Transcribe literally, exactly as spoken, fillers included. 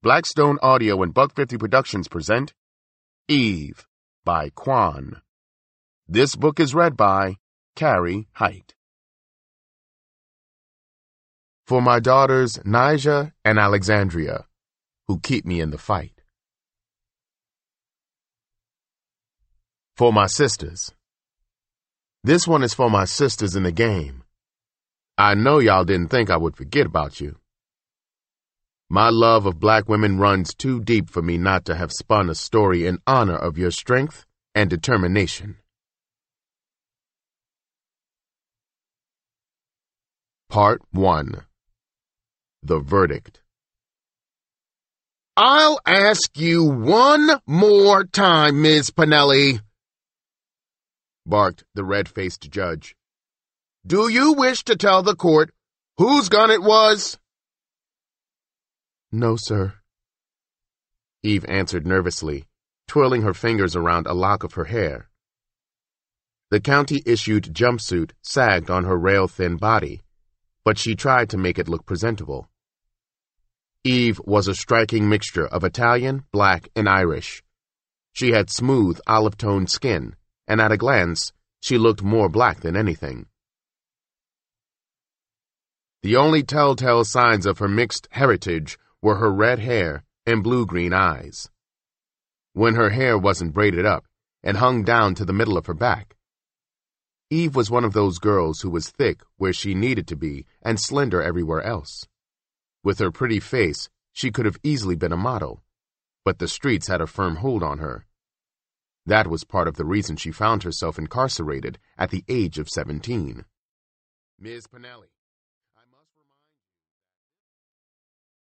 Blackstone Audio and Buck fifty Productions present Eve by Quan. This book is read by Carrie Height. For my daughters Nija and Alexandria, who keep me in the fight. For my sisters. This one is for my sisters in the game. I know y'all didn't think I would forget about you. My love of black women runs too deep for me not to have spun a story in honor of your strength and determination. Part one. The Verdict. I'll ask you one more time, Miz Pennelly, barked the red-faced judge. Do you wish to tell the court whose gun it was? No, sir, Eve answered nervously, twirling her fingers around a lock of her hair. The county-issued jumpsuit sagged on her rail-thin body, but she tried to make it look presentable. Eve was a striking mixture of Italian, black, and Irish. She had smooth, olive-toned skin, and at a glance, she looked more black than anything. The only telltale signs of her mixed heritage were her red hair and blue-green eyes. When her hair wasn't braided up and hung down to the middle of her back. Eve was one of those girls who was thick where she needed to be and slender everywhere else. With her pretty face, she could have easily been a model, but the streets had a firm hold on her. That was part of the reason she found herself incarcerated at the age of seventeen. Miz Pennelly.